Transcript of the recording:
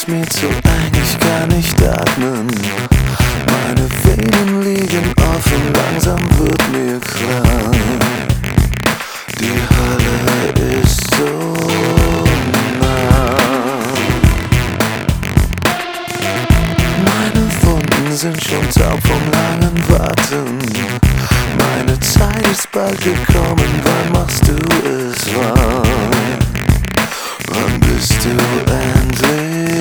ist mir zu eng, ich kann nicht atmen. Meine Venen liegen offen, langsam wird mir klar. Die Hölle ist so nah. Meine Wunden sind schon taub vom langen Warten. Meine Zeit ist bald gekommen, wann machst du es wahr? Wann bist du endlich